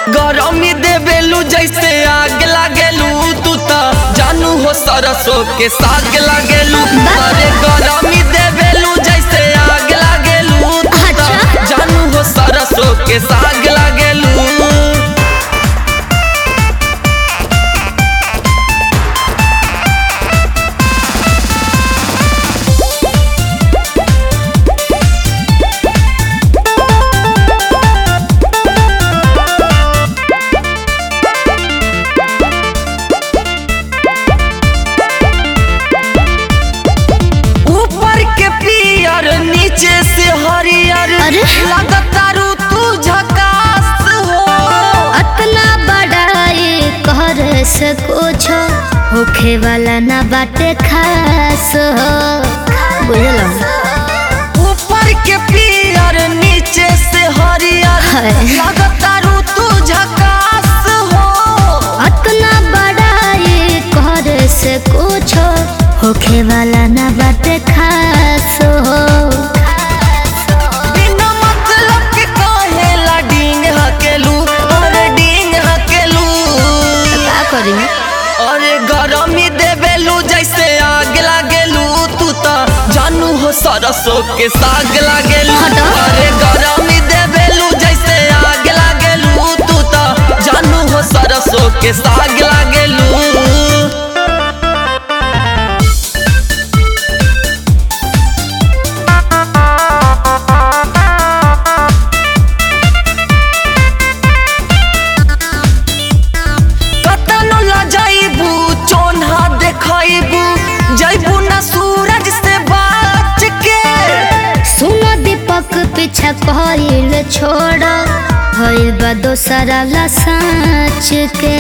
गरमी देवेलू जैसे आग लागेलू तू तो जानू हो सरसों के साग लागेलू। अरे गरमी देवेलू जैसे आग लागेलू तू तो जानू हो सरसों के साग लागेलू। नीचे से हरियर लगतारू तू झकास हो। अतना बड़ाई कर सकोछ होखे वाला ना बाटे खास हो। बुझल ऊपर के पियर नीचे से हरियर लगतारू तू झकास हो। अतना बड़ाई कर सकोछ होखे वाला ना बाटे खास हो। अरे गरमी देवेलू जैसे आग लागेलू तू तो जानू हो सरसों के साग लागेलू। अरे गरमी देवेलू जैसे आग लागेलू तू तो जानू हो सरसों के साग लागेलू। जैबू ना सूरज से बाच के सुनो दीपक पीछा कहल छोड़ भइल बा दोसरा ला साँच के।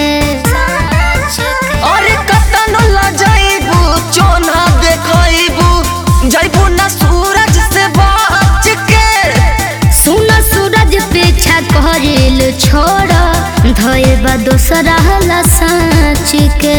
अरे कतनो ला जैबू चोना देखैबू जैबू ना सूरज से बाच के। सुनो सूरज पीछा कहल छोड़ भइल बा दोसरा ला साँच के।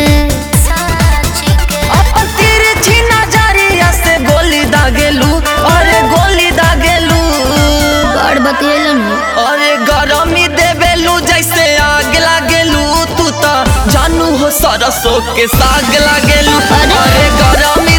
अरे गरमी देवेलू जैसे आग लागेलू तू तो जानू हो सरसों के साग लागेलू। अरे गरमी